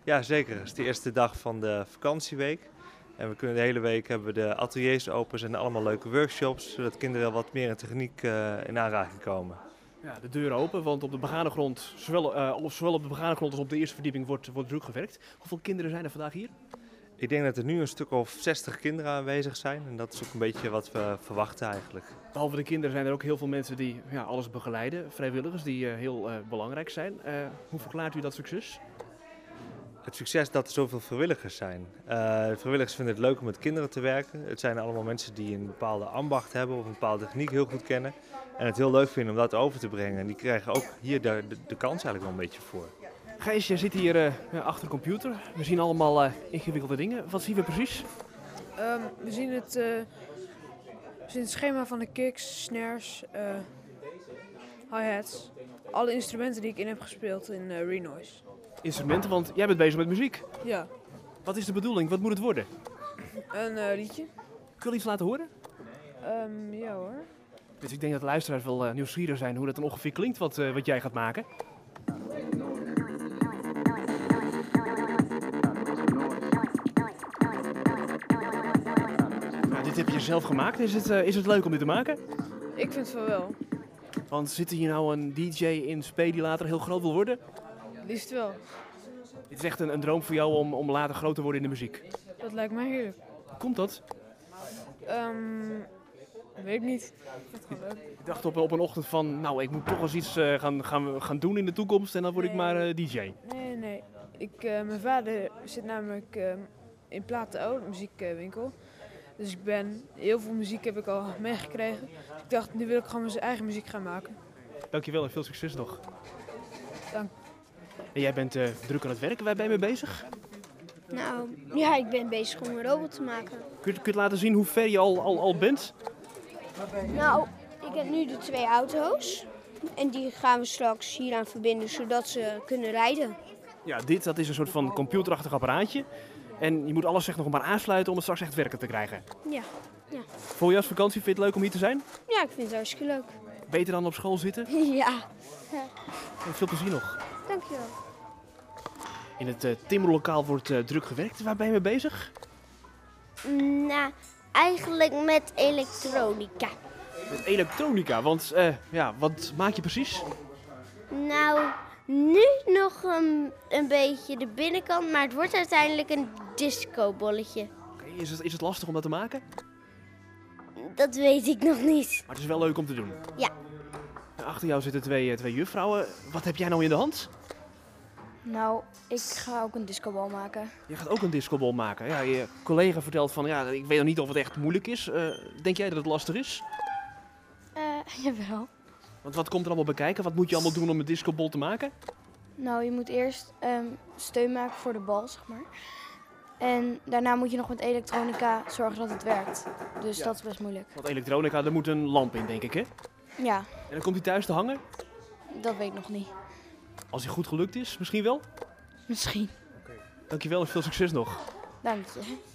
Ja, zeker. Het is de eerste dag van de vakantieweek. En we kunnen de hele week hebben we de ateliers open en allemaal leuke workshops, zodat kinderen wat meer in techniek in aanraking komen. Ja, de deuren open, want op de begane grond, zowel op de begane grond als op de eerste verdieping wordt druk gewerkt. Hoeveel kinderen zijn er vandaag hier? Ik denk dat er nu een stuk of 60 kinderen aanwezig zijn en dat is ook een beetje wat we verwachten eigenlijk. Behalve de kinderen zijn er ook heel veel mensen die alles begeleiden, vrijwilligers die heel belangrijk zijn. Hoe verklaart u dat succes? Het succes dat er zoveel vrijwilligers zijn. De vrijwilligers vinden het leuk om met kinderen te werken. Het zijn allemaal mensen die een bepaalde ambacht hebben of een bepaalde techniek heel goed kennen. En het heel leuk vinden om dat over te brengen. En die krijgen ook hier de kans eigenlijk wel een beetje voor. Gijs, je zit hier achter de computer. We zien allemaal ingewikkelde dingen. Wat zien we precies? We zien het schema van de kicks, snares, hi-hats. Alle instrumenten die ik in heb gespeeld in Renoise. Instrumenten, want jij bent bezig met muziek. Ja, Wat is de bedoeling? Wat moet het worden? een liedje. Kun je iets laten horen? Ja hoor. Dus ik denk dat de luisteraars wel nieuwsgierig zijn hoe dat dan ongeveer klinkt wat jij gaat maken. Nou, dit heb je zelf gemaakt. Is het leuk om dit te maken? Ik vind het wel. Want zit hier nou een DJ in spe die later heel groot wil worden? Liefst wel. Het is echt een droom voor jou om later groot te worden in de muziek. Dat lijkt mij heerlijk. Hoe komt dat? Weet ik niet. Dat is gewoon leuk. Ik dacht op een ochtend van, nou, ik moet toch eens iets gaan doen in de toekomst en dan word ik maar DJ. Nee. Mijn vader zit namelijk in Platen muziekwinkel. Dus heel veel muziek heb ik al meegekregen. Dus ik dacht, nu wil ik gewoon mijn eigen muziek gaan maken. Dankjewel en veel succes nog. Dank. En jij bent druk aan het werken, waar ben je mee bezig? Nou, ja, ik ben bezig om een robot te maken. Kun je het laten zien hoe ver je al bent? Nou, ik heb nu de 2 auto's. En die gaan we straks hieraan verbinden, zodat ze kunnen rijden. Ja, dat is een soort van computerachtig apparaatje. En je moet alles nog maar aansluiten om het straks echt werken te krijgen. Ja. Voorjaarsvakantie, vind je het leuk om hier te zijn? Ja, ik vind het hartstikke leuk. Beter dan op school zitten? Ja. En veel plezier nog. Dankjewel. In het timmerlokaal wordt druk gewerkt. Waar ben je mee bezig? Nou, eigenlijk met elektronica. Met elektronica, want wat maak je precies? Nou, nu nog een beetje de binnenkant, maar het wordt uiteindelijk een discobolletje. Oké, is het lastig om dat te maken? Dat weet ik nog niet. Maar het is wel leuk om te doen. Ja. Achter jou zitten twee juffrouwen. Wat heb jij nou in de hand? Nou, ik ga ook een discobal maken. Je gaat ook een discobal maken. Ja, je collega vertelt van, ik weet nog niet of het echt moeilijk is. Denk jij dat het lastig is? Jawel. Want wat komt er allemaal bij kijken? Wat moet je allemaal doen om een discobal te maken? Nou, je moet eerst steun maken voor de bal, zeg maar. En daarna moet je nog met elektronica zorgen dat het werkt. Dus dat is best moeilijk. Want elektronica, daar moet een lamp in, denk ik, hè? Ja, En dan komt hij thuis te hangen? dat weet ik nog niet. Als hij goed gelukt is, misschien wel? Misschien. Dankjewel en veel succes nog. Dank je.